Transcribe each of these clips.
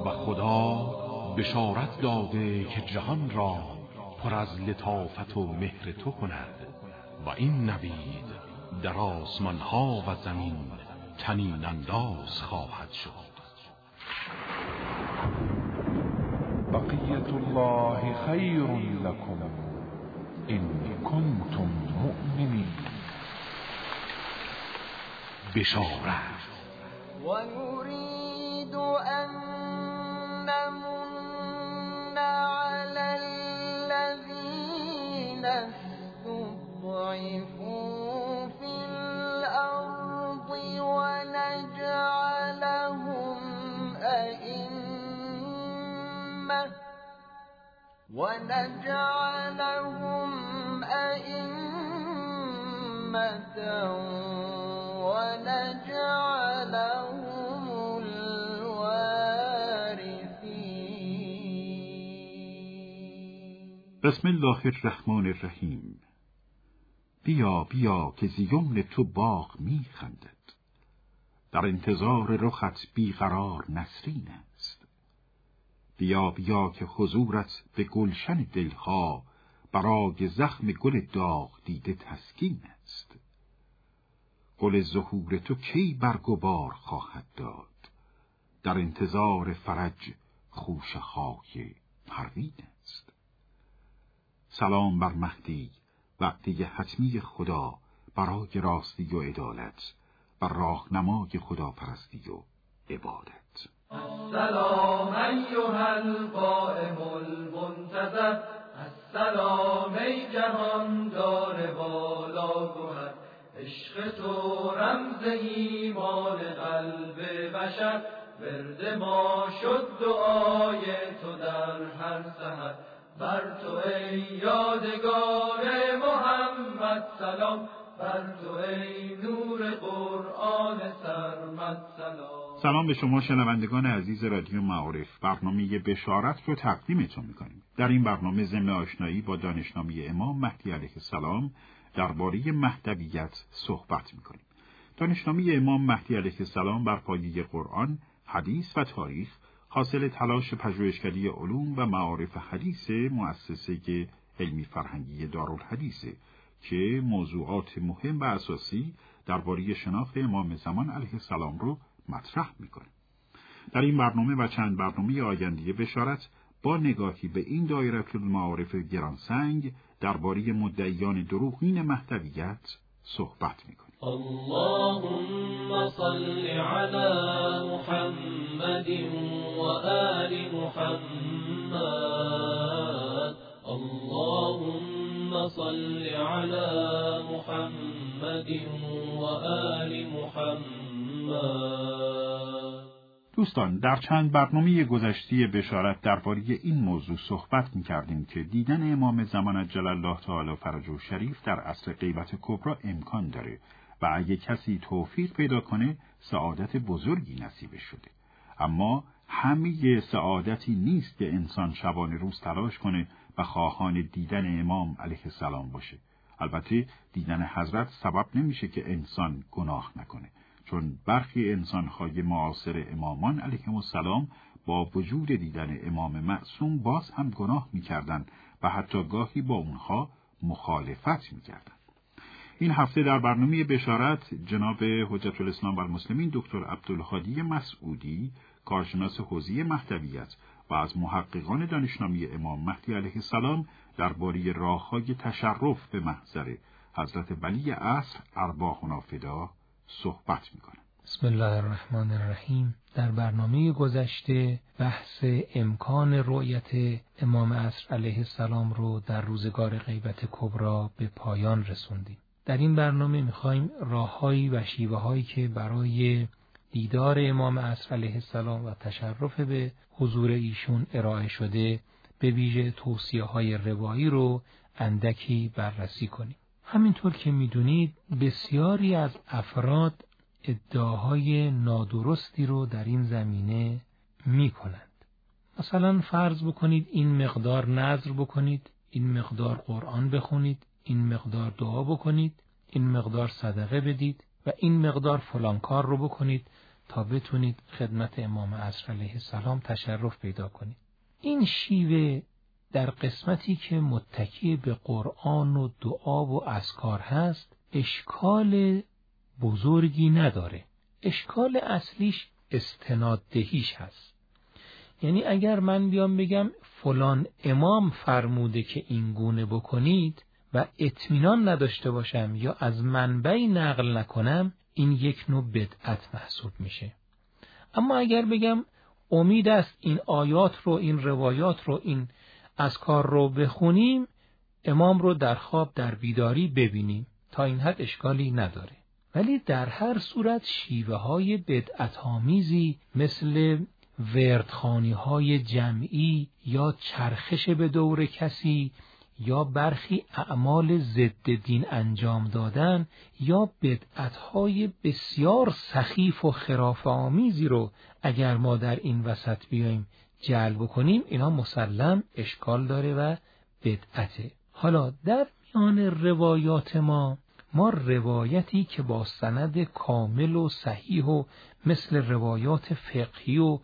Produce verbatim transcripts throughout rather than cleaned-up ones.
و خدا بشارت داده که جهان را پر از لطافت و مهر تو کند و این نوید در آسمان ها و زمین طنین انداز خواهد شد. بقیت الله خیر لکم ان کنتم مؤمنین. بشارت و نريد ان نمن على الذين استضعفوا في الأرض ونجعلهم أئمة ونجعلهم أئمة ونجعلهم الوارثين. بسم الله الرحمن الرحیم. بیا بیا که زیون تو باغ می خندد، در انتظار رخت بیقرار نسرین است. بیا بیا که حضورت به گلشن دلها، برای زخم گل داغ دیده تسکین است. گل ظهور تو کی برگ و بار خواهد داد، در انتظار فرج خوشه های پروین است. سلام بر مهدی، وعده حتمی خدا برای راستی و عدالت و راهنمای خداپرستی و عبادت. السلام ایها القائم المنتظر، السلام ای جهاندار بالا گهر. عشق تو رمز ایمان قلب بشر، ورد ما شد دعای تو در هر سحر. بر تو ای یادگار محمد سلام، بر تو ای نور قرآن سرمد سلام. سلام به شما شنوندگان عزیز رادیو معارف. برنامه بشارت رو تقدیمتون میکنیم. در این برنامه ضمن آشنایی با دانشنامه امام مهدی علیه السلام درباره مهدویت صحبت میکنیم. دانشنامه امام مهدی علیه السلام بر پایه قرآن، حدیث و تاریخ، حاصل تلاش پژوهشگری علوم و معارف حدیث مؤسسه علمی فرهنگی دارالحدیث که موضوعات مهم و اساسی درباره شناخت امام زمان علیه السلام رو مطرح میکنه. در این برنامه و چند برنامه آینده بشارت با نگاهی به این دایره المعارف گرانسنگ درباره مدعیان دروغین مهدویت صحبت میکنیم. اللهم صل علی محمد و آل محمد. اللهم صل علی محمد و آل محمد. دوستان، در چند برنامه گذشته بشارت درباره این موضوع صحبت می‌کردیم که دیدن امام زمان عجل الله تعالی فرجه شریف در عصر غیبت کبری امکان داره و اگه کسی توفیق پیدا کنه سعادت بزرگی نصیبش شده. اما همه سعادتی نیست که انسان شبانه روز تلاش کنه و خواهان دیدن امام علیه السلام باشه. البته دیدن حضرت سبب نمیشه که انسان گناه نکنه، چون برخی انسان‌های معاصر امامان علیهم السلام با وجود دیدن امام معصوم باز هم گناه می‌کردند و حتی گاهی با اونها مخالفت می‌کردند. این هفته در برنامه بشارت جناب حجت الاسلام و المسلمین دکتر عبدالهادی مسعودی، کارشناس حوزه مهدویت و از محققان دانشنامه امام مهدی علیه السلام درباره راه‌های تشرف به محضر حضرت ولی عصر ارواحنا فدا صحبت میکنه. بسم الله الرحمن الرحیم. در برنامه گذشته بحث امکان رؤیت امام عصر علیه السلام رو در روزگار غیبت کبری به پایان رسوندیم. در این برنامه میخوایم راههایی و شیوه‌هایی که برای دیدار امام عصر علیه السلام و تشرف به حضور ایشون ارائه شده، به ویژه توصیه‌های روایی رو اندکی بررسی کنیم. همینطور که میدونید بسیاری از افراد ادعاهای نادرستی رو در این زمینه میکنند. مثلا فرض بکنید این مقدار نذر بکنید، این مقدار قرآن بخونید، این مقدار دعا بکنید، این مقدار صدقه بدید و این مقدار فلان کار رو بکنید تا بتونید خدمت امام عصر علیه السلام تشرف پیدا کنید. این شیوه در قسمتی که متکی به قرآن و دعا و اذکار هست اشکال بزرگی نداره. اشکال اصلیش استناددهیش هست. یعنی اگر من بیام بگم فلان امام فرموده که این گونه بکنید و اطمینان نداشته باشم یا از منبعی نقل نکنم، این یک نوع بدعت محسوب میشه. اما اگر بگم امید است این آیات رو، این روایات رو، این اذکار رو بخونیم، امام رو در خواب در بیداری ببینیم، تا این حد اشکالی نداره. ولی در هر صورت شیوه های بدعت‌آمیزی مثل وردخوانی های جمعی یا چرخش به دور کسی یا برخی اعمال ضد دین انجام دادن یا بدعت‌های بسیار سخیف و خرافه‌آمیزی رو اگر ما در این وسط بیایم جلب کنیم، اینا مسلم اشکال داره و بدعته. حالا در میان روایات ما ما روایتی که با سند کامل و صحیح و مثل روایات فقهی و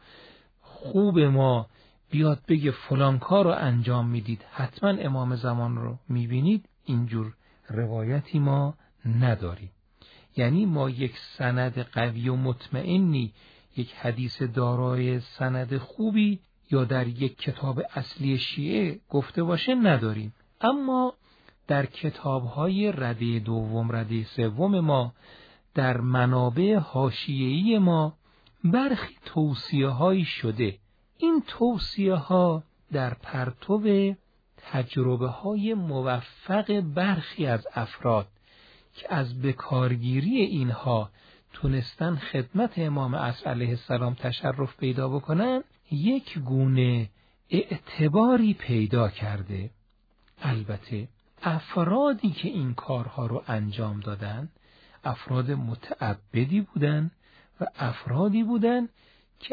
خوب ما بیاد بگه فلان کار رو انجام میدید حتما امام زمان رو میبینید، اینجور روایتی ما نداریم. یعنی ما یک سند قوی و مطمئنی، یک حدیث دارای سند خوبی یا در یک کتاب اصلی شیعه گفته باشه نداریم. اما در کتاب‌های رده دوم، رده سوم ما، در منابع حاشیه‌ای ما برخی توصیه‌هایی شده. این توصیه‌ها در پرتو تجربه‌های موفق برخی از افراد که از بکارگیری اینها تونستن خدمت امام عصر علیه السلام تشرف پیدا بکنن، یک گونه اعتباری پیدا کرده. البته افرادی که این کارها رو انجام دادن افراد متعبدی بودن و افرادی بودن که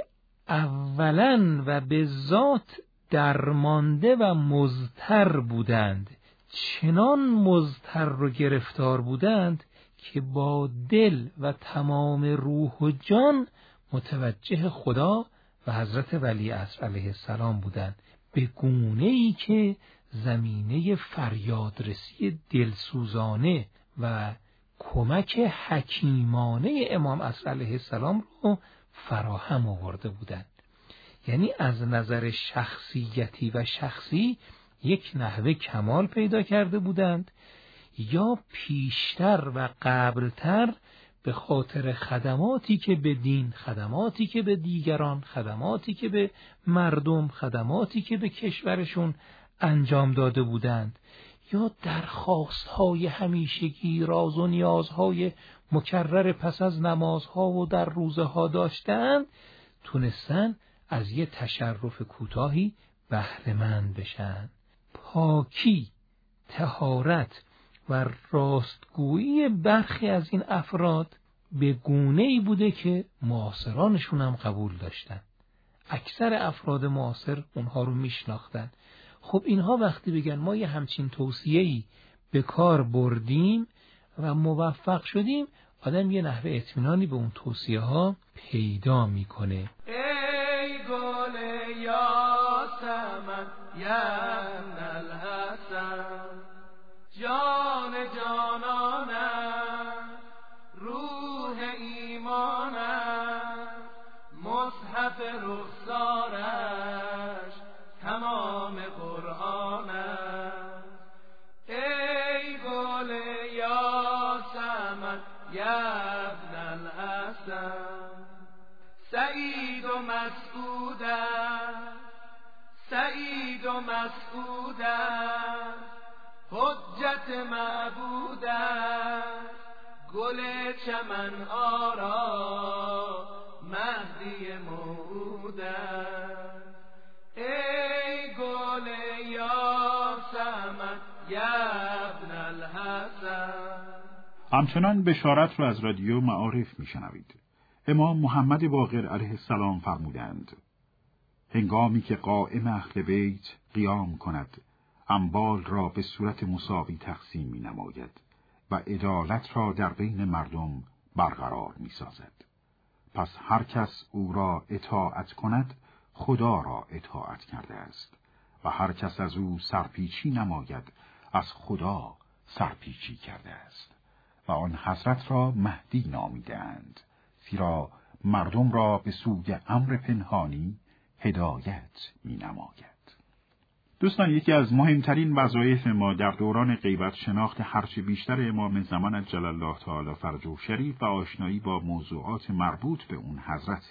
اولاً و به ذات درمانده و مضطر بودند، چنان مضطر و گرفتار بودند که با دل و تمام روح و جان متوجه خدا و حضرت ولی عصر علیه السلام بودند، به گونه‌ای که زمینه فریادرسی دلسوزانه و کمک حکیمانه امام عصر علیه السلام رو فراهم آورده بودند. یعنی از نظر شخصیتی و شخصی یک نحوه کمال پیدا کرده بودند، یا پیشتر و قبلتر به خاطر خدماتی که به دین، خدماتی که به دیگران، خدماتی که به مردم، خدماتی که به کشورشون انجام داده بودند، یا درخواست‌های همیشگی، راز و نیازهای مکرر پس از نمازها و در روزها داشتند، تونستن از یه تشرف کوتاهی بهره‌مند بشن. پاکی، طهارت و راستگویی برخی از این افراد به گونه‌ای بوده که معاصرانشون هم قبول داشتن. اکثر افراد معاصر اونها رو میشناختن. خب اینها وقتی بگن ما یه همچین توصیه‌ای به کار بردیم و موفق شدیم، آدم یه نحوه اطمینانی به اون توصیه ها پیدا میکنه. ای گل یاسمن ین الحسن، جان جانانم، روح ایمانم، مصحف رخسارش تمام قرآنم. ای گل یاسمن یبن الحسن، سعید و مسعودم، سعید و مسعودم، حجت معبودم، گل چمن آرا، مهدی موعودم. ای گل یاسمن یبن الحسن. همچنان بشارت را از رادیو معارف میشنوید. امام محمد باقر علیه السلام فرمودند: هنگامی که قائم اهل بیت قیام کند، اموال را به صورت مساوی تقسیم می نماید و عدالت را در بین مردم برقرار می سازد. پس هر کس او را اطاعت کند خدا را اطاعت کرده است و هر کس از او سرپیچی نماید از خدا سرپیچی کرده است و آن حضرت را مهدی نامیدند، زیرا مردم را به سوی امر پنهانی هدایت می نماید. دوستان، یکی از مهمترین وظایف ما در دوران غیبت شناخت هرچه بیشتر امام زمان عجل الله تعالی فرجه شریف و آشنایی با موضوعات مربوط به اون حضرت.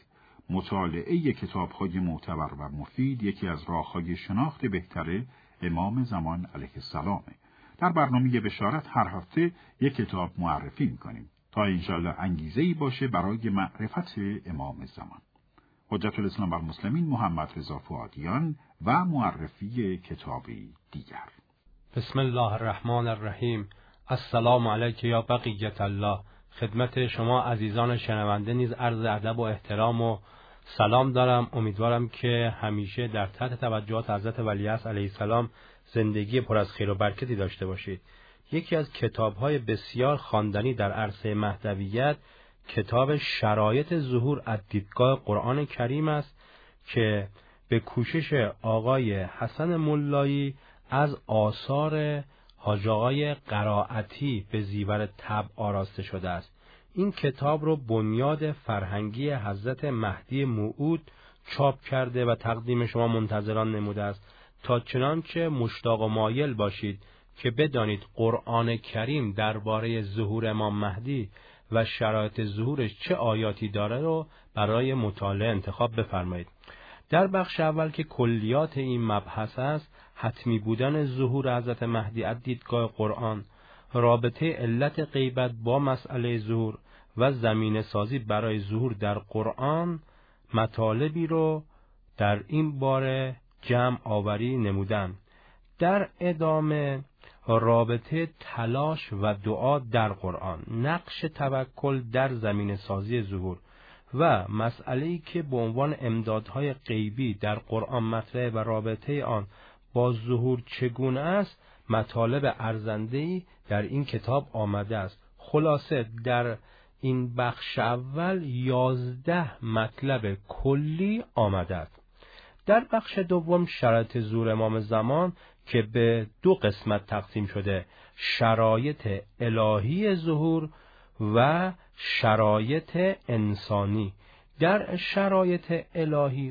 مطالعه کتاب‌های معتبر و مفید یکی از راه‌های شناخت بهتر امام زمان علیه السلام. در برنامه بشارت هر هفته یک کتاب معرفی می‌کنیم تا انشاءالله انگیزه‌ای باشه برای معرفت امام زمان. حجت الاسلام بر مسلمین محمد رضا فؤادیان و معرفی کتابی دیگر. بسم الله الرحمن الرحیم. السلام علیک یا بقیت الله. خدمت شما عزیزان شنونده نیز عرض ادب و احترام و سلام دارم. امیدوارم که همیشه در تحت توجهات حضرت ولیعصر علیه السلام زندگی پر از خیر و برکتی داشته باشید. یکی از کتاب‌های بسیار خواندنی در عرصه مهدویت کتاب شرایط ظهور از دیدگاه قرآن کریم است که به کوشش آقای حسن ملایی از آثار حاج آقای قرائتی به زیور طبع آراسته شده است. این کتاب رو بنیاد فرهنگی حضرت مهدی موعود چاپ کرده و تقدیم شما منتظران نموده است تا چنانچه مشتاق و مایل باشید که بدانید قرآن کریم درباره ظهور امام مهدی و شرایط ظهورش چه آیاتی داره رو برای مطالعه انتخاب بفرمایید. در بخش اول که کلیات این مبحث است، حتمی بودن ظهور حضرت مهدی از دیدگاه قرآن، رابطه علت غیبت با مسئله ظهور و زمینه سازی برای ظهور در قرآن، مطالبی رو در این باره جمع آوری نمودم. در ادامه رابطه تلاش و دعا در قرآن، نقش توکل در زمینه سازی ظهور و مسئله‌ای که به عنوان امدادهای غیبی در قرآن مطرحه و رابطه آن با ظهور چگونه است، مطالب ارزنده‌ای در این کتاب آمده است. خلاصه در این بخش اول یازده مطلب کلی آمده است. در بخش دوم شرایط ظهور امام زمان که به دو قسمت تقسیم شده، شرایط الهی ظهور و شرایط انسانی. در شرایط الهی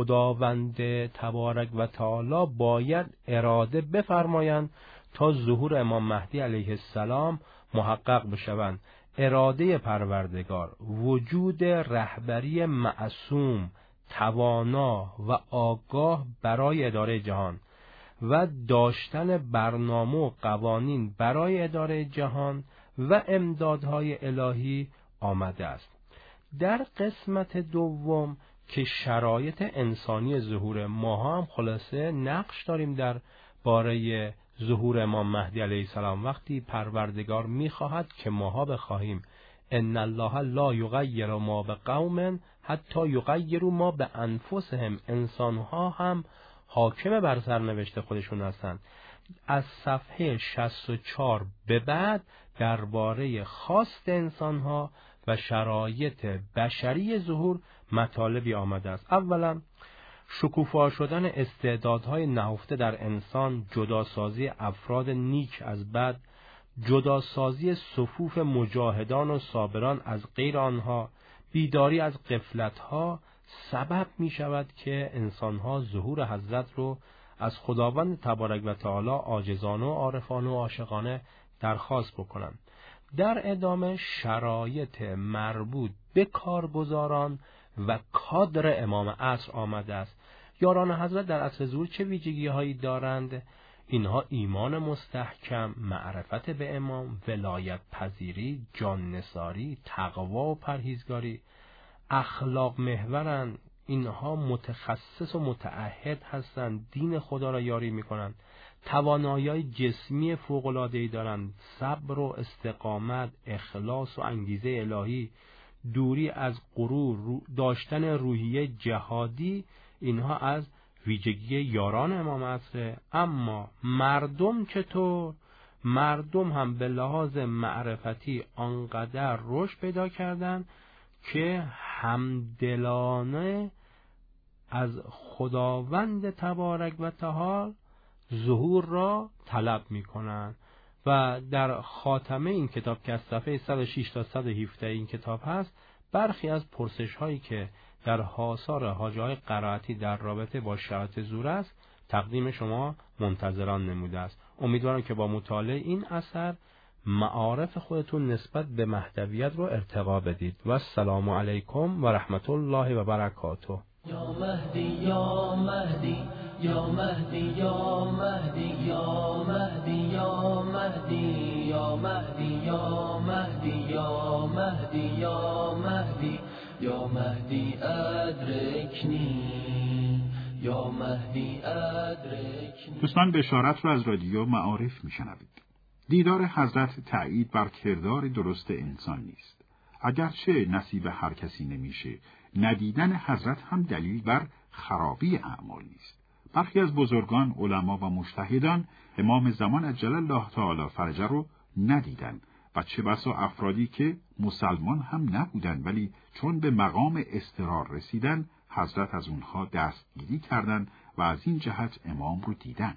خداوند تبارک و تعالی باید اراده بفرمایند تا ظهور امام مهدی علیه السلام محقق بشوند. اراده پروردگار، وجود رهبری معصوم، توانا و آگاه برای اداره جهان و داشتن برنامه و قوانین برای اداره جهان و امدادهای الهی آمده است. در قسمت دوم که شرایط انسانی ظهور ما هم خلاصه نقش داریم در باره ظهور امام مهدی علیه السلام. وقتی پروردگار می‌خواهد که ماها بخواهیم ان الله لا یغیر ما بقوم حتی یغیروا ما بانفسهم، انسان‌ها هم حاکم بر سرنوشت خودشون هستند. از صفحه شصت و چهار به بعد درباره خواست انسان‌ها و شرایط بشری ظهور مطالبی آمده است. اولا شکوفا شدن استعدادهای نهفته در انسان، جداسازی افراد نیک از بد، جداسازی صفوف مجاهدان و صابران از غیر آنها، بیداری از غفلت‌ها سبب می شود که انسان‌ها ظهور حضرت رو از خداوند تبارک و تعالی عاجزانه و عارفانه و عاشقانه درخواست بکنند. در ادامه شرایط مربوط به کارگزاران و کادر امام عصر آمده است. یاران حضرت در عصر ظهور چه ویژگی هایی دارند؟ اینها ایمان مستحکم، معرفت به امام، ولایت پذیری، جان نثاری، تقوا و پرهیزگاری، اخلاق محورند. اینها متخصص و متعهد هستند، دین خدا را یاری میکنند، توانایی جسمی فوق‌العاده‌ای دارند، صبر و استقامت، اخلاص و انگیزه الهی، دوری از غرور، داشتن روحیه جهادی، اینها از ویژگی یاران امام عصر. اما مردم چطور؟ مردم هم به لحاظ معرفتی آنقدر رشد پیدا کردند که همدلانه از خداوند تبارک و تعالی ظهور را طلب می کنند. و در خاتمه این کتاب که از صفحه صد و شش تا صد و هفده این کتاب هست، برخی از پرسش هایی که در آثار حاجی های قرائتی در رابطه با شرایط ظهور است تقدیم شما منتظران نموده است. امیدوارم که با مطالعه این اثر معارف خودتون نسبت به مهدویت رو ارتقا بدید. و السلام علیکم و رحمت الله و برکاته. یا مهدی یا مهدی یا مهدی یا مهدی یا مهدی یا مهدی یا مهدی یا مهدی یا مهدی یا مهدی یا مهدی ادرکنی یا مهدی ادرکنی. دوستان، بشارت را از رادیو معارف میشنوید. دیدار حضرت تأیید بر کردار درست انسان نیست. اگرچه نصیب هر کسی نمیشه، ندیدن حضرت هم دلیل بر خرابی اعمال نیست. برخی از بزرگان، علما و مجتهدان امام زمان عجل الله تعالی فرجه رو ندیدن و چه بسا افرادی که مسلمان هم نبودن ولی چون به مقام اضطرار رسیدن حضرت از اونها دستگیری کردن و از این جهت امام رو دیدن.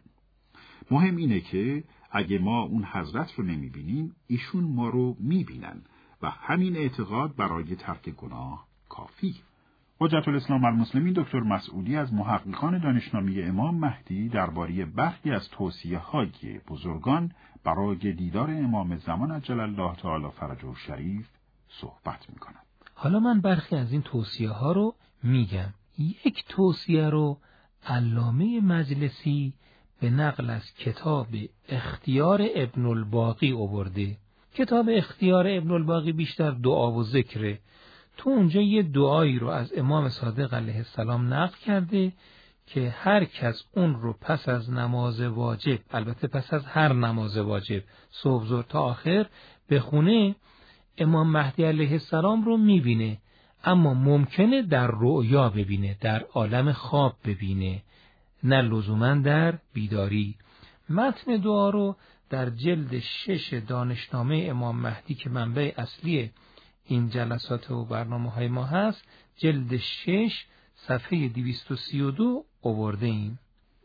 مهم اینه که اگه ما اون حضرت رو نمیبینیم، ایشون ما رو میبینن و همین اعتقاد برای ترک گناه کافی. حجت الاسلام المسلمین دکتر مسعودی از محققان دانشنامه امام مهدی درباره برخی از توصیه‌های بزرگان برای دیدار امام زمان عجل الله تعالی فرجه شریف صحبت می‌کند. حالا من برخی از این توصیه‌ها رو میگم. یک توصیه رو علامه مجلسی به نقل از کتاب اختیار ابن الباقی آورده. کتاب اختیار ابن الباقی بیشتر دعا و ذکره. تو اونجا یه دعایی رو از امام صادق علیه السلام نقل کرده که هر کس اون رو پس از نماز واجب، البته پس از هر نماز واجب، صبح ظهر تا آخر بخونه، امام مهدی علیه السلام رو میبینه، اما ممکنه در رؤیا ببینه، در عالم خواب ببینه، نه لزوما در بیداری. متن دعا رو در جلد شش دانشنامه امام مهدی که منبع اصلی این جلسات و برنامه های ما هست، جلد شش صفحه دویست و سی و دو آورده ایم.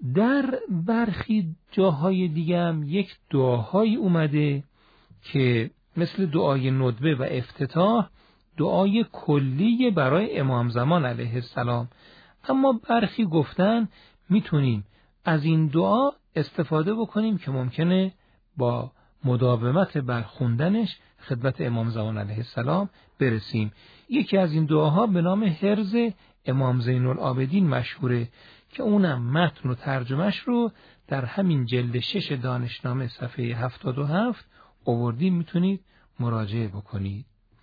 در برخی جاهای دیگه هم یک دعاهایی اومده که مثل دعای ندبه و افتتاح دعای کلی برای امام زمان علیه السلام، اما برخی گفتن میتونیم از این دعا استفاده بکنیم که ممکنه با مداومت بر خوندنش خدمت امام زمان علیه السلام برسیم. یکی از این دعاها به نام حرز امام زین العابدین مشهوره که اونم متن و ترجمهش رو در همین جلد شش دانشنامه صفحه هفتاد و هفت آوردیم، میتونید مراجعه بکنید.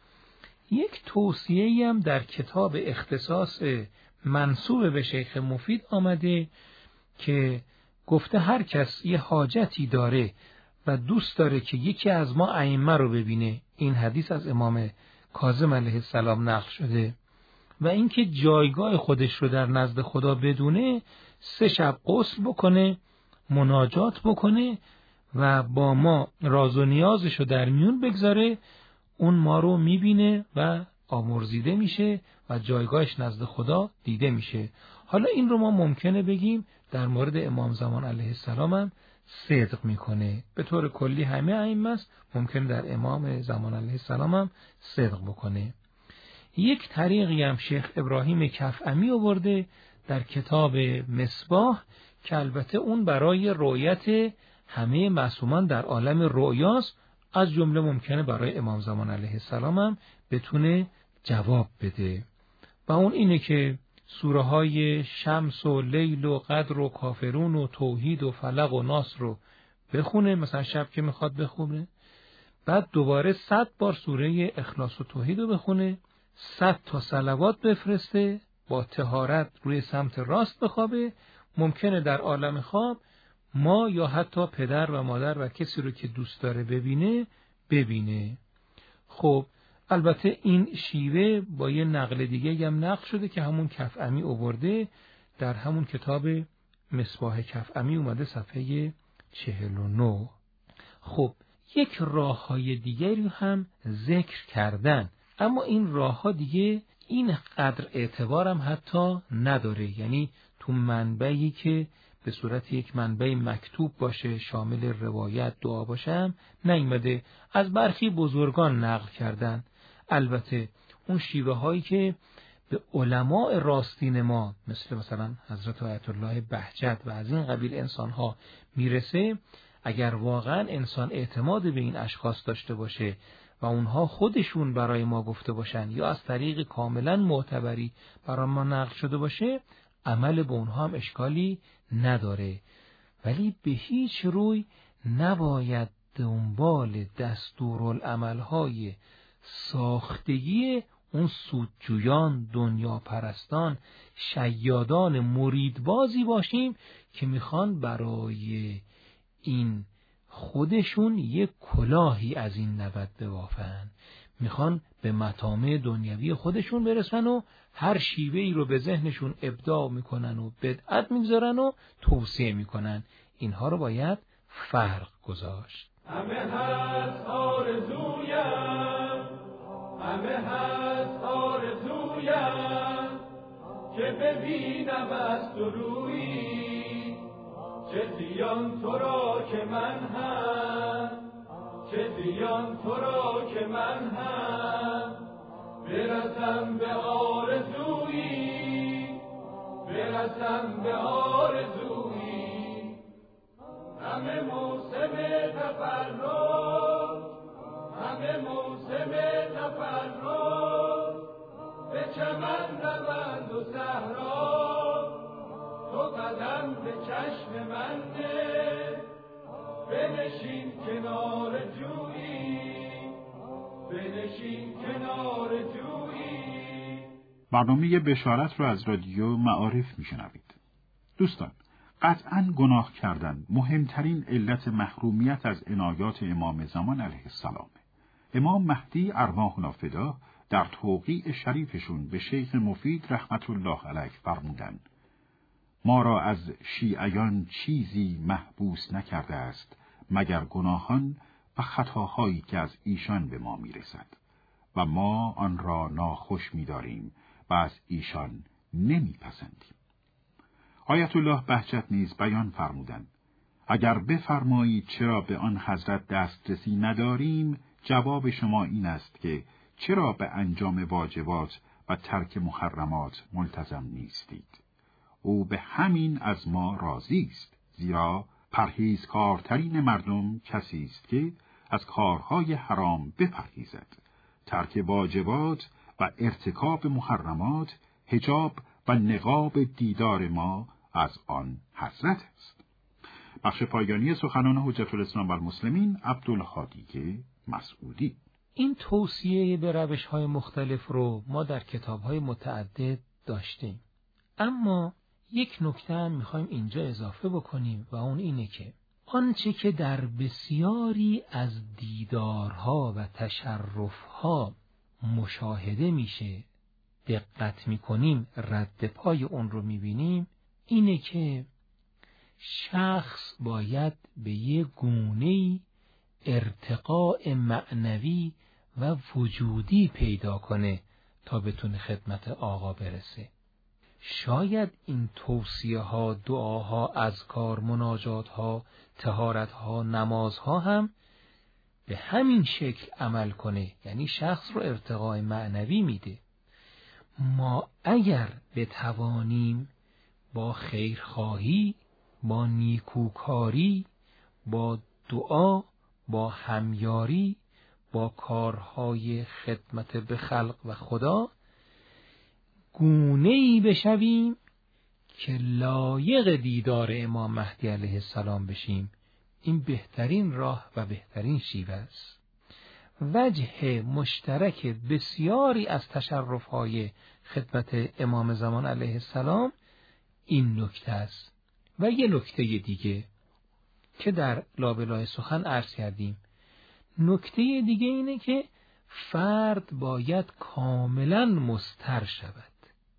یک توصیه‌ای هم در کتاب اختصاص منسوب به شیخ مفید آمده که گفته هر کس یه حاجتی داره و دوست داره که یکی از ما ائمه رو ببینه، این حدیث از امام کاظم علیه السلام نقل شده، و اینکه جایگاه خودش رو در نزد خدا بدونه، سه شب غسل بکنه، مناجات بکنه و با ما راز و نیازش رو در میون بگذاره، اون ما رو میبینه و آمرزیده میشه و جایگاهش نزد خدا دیده میشه. حالا این رو ما ممکنه بگیم در مورد امام زمان علیه السلام هم صدق میکنه. به طور کلی همه ائمه است، ممکنه در امام زمان علیه السلام هم صدق بکنه. یک طریقی هم شیخ ابراهیم کفعمی آورده در کتاب مصباح که البته اون برای رؤیت همه معصومان در عالم رؤیاست، از جمله ممکنه برای امام زمان علیه السلام هم بتونه جواب بده، و اون اینه که سوره های شمس و لیل و قدر و کافرون و توحید و فلق و ناس رو بخونه، مثلا شب که میخواد بخونه، بعد دوباره صد بار سوره اخلاص و توحید رو بخونه، صد تا صلوات بفرسته، با طهارت روی سمت راست بخوابه، ممکنه در عالم خواب ما یا حتی پدر و مادر و کسی رو که دوست داره ببینه ببینه. خب البته این شیوه با یه نقل دیگه هم نقل شده که همون کفعمی آورده، در همون کتاب مصباح کفعمی اومده صفحه چهل و نه. خب یک راه های دیگری هم ذکر کردن اما این راه ها دیگه این قدر اعتبارم حتی نداره. یعنی تو منبعی که به صورت یک منبع مکتوب باشه، شامل روایت، دعا باشه نیامده. از برخی بزرگان نقل کردن. البته اون شیوه هایی که به علماء راستین ما مثل مثلا حضرت آیت الله بهجت و از این قبیل انسان ها میرسه، اگر واقعا انسان اعتماد به این اشخاص داشته باشه و اونها خودشون برای ما گفته باشن یا از طریق کاملا معتبری برای ما نقل شده باشه، عمل به اونها هم اشکالی نداره. ولی به هیچ روی نباید دنبال دستورالعمل‌های ساختگی اون سودجویان، دنیا پرستان، شیادان مریدبازی باشیم که میخوان برای این خودشون یک کلاهی از این نبد ببافن، میخوان به مطامع دنیوی خودشون برسن و هر شیوهی رو به ذهنشون ابداع میکنن و بدعت میگذارن و توصیه میکنن. اینها رو باید فرق گذاشت. همه هست آرزویم، همه هست آرزویم که ببینم از تو رویی، چه زیان تو را که من هم، چه زیان تو را که من هم برسم به آرزویی، برسم به آرزویی. همه موسم تفرد، همه موسم تفرد به چمن روند و صحرا، تو قدم به چشم من ده، بنشین کنار جویی، بنشین کنار جویی. برنامه بشارت را از رادیو معارف میشنوید. دوستان، قطعاً گناه کردن مهمترین علت محرومیت از عنایات امام زمان علیه السلام. امام مهدی ارواح نافدا در توقیع شریفشون به شیخ مفید رحمت الله علیه فرمودند: ما را از شیعیان چیزی محبوس نکرده است مگر گناهان و خطاهایی که از ایشان به ما میرسد و ما آن را ناخوش می‌داریم و از ایشان نمیپسندیم. آیت الله بهجت نیز بیان فرمودند: اگر بفرمایید چرا به آن حضرت دسترسی نداریم، جواب شما این است که چرا به انجام واجبات و ترک محرمات ملتزم نیستید. او به همین از ما راضی است، زیرا پرهیزکارترین مردم کسی است که از کارهای حرام بپرهیزد. ترک واجبات و ارتکاب محرمات حجاب و نقاب دیدار ما از آن حضرت است. بخش پایانی سخنان حجت الاسلام و المسلمین عبدالهادی مسعودی. این توصیه به روش‌های مختلف رو ما در کتاب‌های متعدد داشتیم، اما یک نکته هم می‌خوایم اینجا اضافه بکنیم و اون اینه که آنچه که در بسیاری از دیدارها و تشرفها مشاهده میشه، دقت می‌کنیم، رد پای اون رو می‌بینیم، اینه که شخص باید به یک گونه‌ای ارتقاء معنوی و وجودی پیدا کنه تا بتونه خدمت آقا برسه. شاید این توصیه ها، دعاها، اذکار، مناجات ها، طهارت ها، نماز ها هم به همین شکل عمل کنه، یعنی شخص رو ارتقاء معنوی میده. ما اگر بتوانیم با خیرخواهی، با نیکوکاری، با دعا، با همیاری، با کارهای خدمت به خلق و خدا گونه‌ای بشویم که لایق دیدار امام مهدی علیه السلام بشیم، این بهترین راه و بهترین شیوه است. وجه مشترک بسیاری از تشرف‌های خدمت امام زمان علیه السلام این نکته است. و یه نکته دیگه که در لابلای سخن عرض کردیم، نکته دیگه اینه که فرد باید کاملا مستر شود،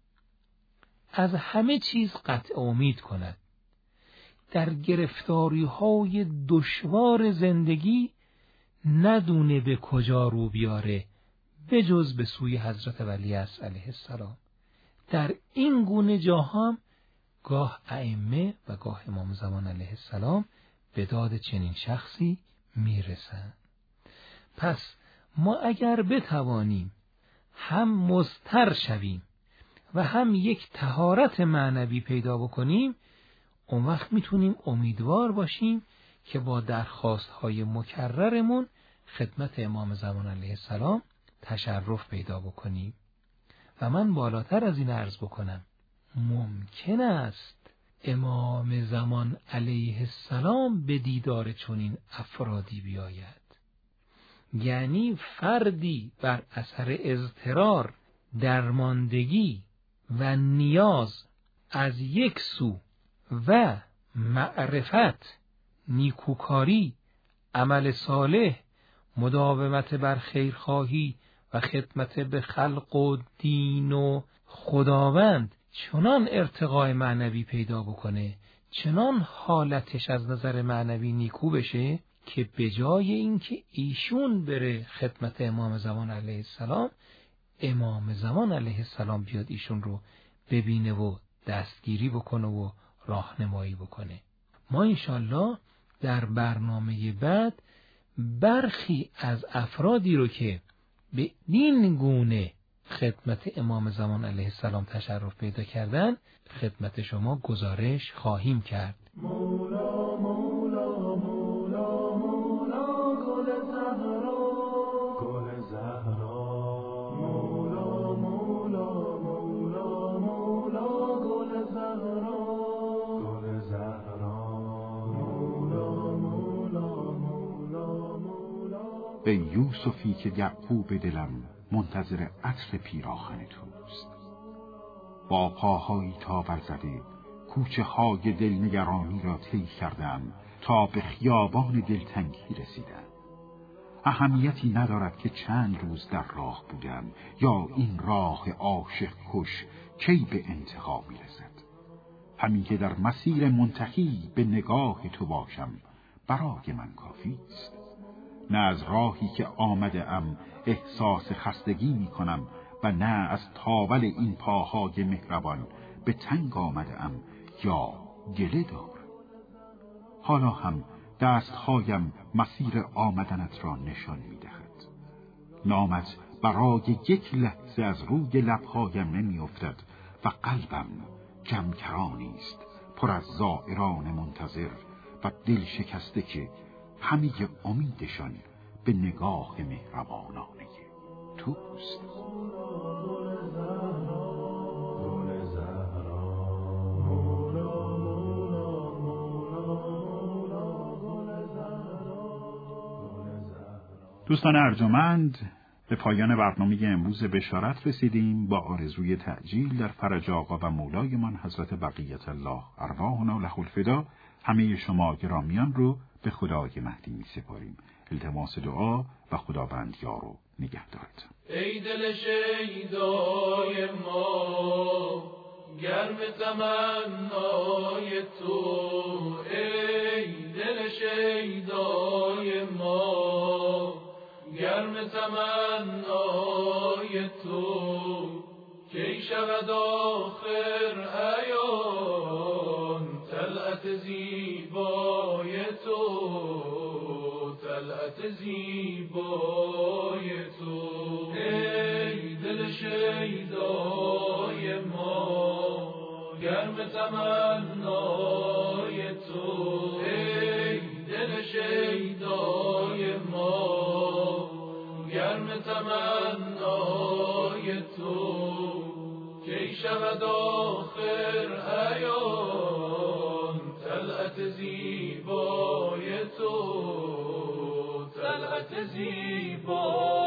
از همه چیز قطع امید کند، در گرفتاری های دشوار زندگی ندونه به کجا رو بیاره، بجز به سوی حضرت ولیعصر علیه السلام. در این گونه جاها گاه ائمه و گاه امام زمان علیه السلام به داد چنین شخصی میرسند. پس ما اگر بتوانیم هم مضطر شویم و هم یک طهارت معنوی پیدا بکنیم، اون وقت میتونیم امیدوار باشیم که با درخواست‌های مکررمون خدمت امام زمان علیه السلام تشرف پیدا بکنیم. و من بالاتر از این عرض بکنم، ممکن است امام زمان علیه السلام به دیدار چنین افرادی بیاید. یعنی فردی بر اثر اضطرار، درماندگی و نیاز از یک سو و معرفت، نیکوکاری، عمل صالح، مداومت بر خیرخواهی و خدمت به خلق و دین و خداوند چنان ارتقای معنوی پیدا بکنه، چنان حالتش از نظر معنوی نیکو بشه که به جای اینکه ایشون بره خدمت امام زمان علیه السلام، امام زمان علیه السلام بیاد ایشون رو ببینه و دستگیری بکنه و راهنمایی بکنه. ما انشالله در برنامه بعد برخی از افرادی رو که به این گونه خدمت امام زمان علیه السلام تشرف پیدا کردن خدمت شما گزارش خواهیم کرد. مولا مولا مولا مولا گل زهرا گل زهرا مولا مولا مولا مولا گل زهرا گل زهرا مولا مولا مولا مولا. ای یوسفی که یعقوب دلم منتظر عطر پیراهن توست، با پاهایی تاور زده کوچه های دلنگرانی را طی کردم تا به خیابان دلتنگی رسیدم. اهمیتی ندارد که چند روز در راه بودم یا این راه عاشق کش کی به انتها میرسد. همین که در مسیر منتهی به نگاه تو باشم برای من کافی است. نه از راهی که آمده ام احساس خستگی می کنم و نه از تاول این پاهای مهربان به تنگ آمده ام یا گله دارم. حالا هم دستهایم مسیر آمدنت را نشان می دهد. نامت برای یک لحظه از روی لبهایم نمی افتد و قلبم جمکرانی است پر از زائران منتظر و دل شکسته که همه امیدشان به نگاه مهربانانه توست. دوستان ارجمند، به پایان برنامه امروز بشارت رسیدیم با آرزوی تعجیل در فرج آقا و مولایمان حضرت بقیت الله ارواحنا له الفدا. همه شما گرامیان رو به خدای مهدی می سپاریم. التماس دعا و خداوند یار و نگهدارت. ای دل شیدای ما گرم تمنای تو، ای دل شیدای ما گرم تمنای تو، کی شود آخر عیان طلعت زیبای تو، طلعت زیبای تو. ای دل شیدای ما گرم تمنای تو، ای دل شیدای ما گرم تمنای تو، کی شود آخر عیان طلعت زیبای تو، طلعت زیبای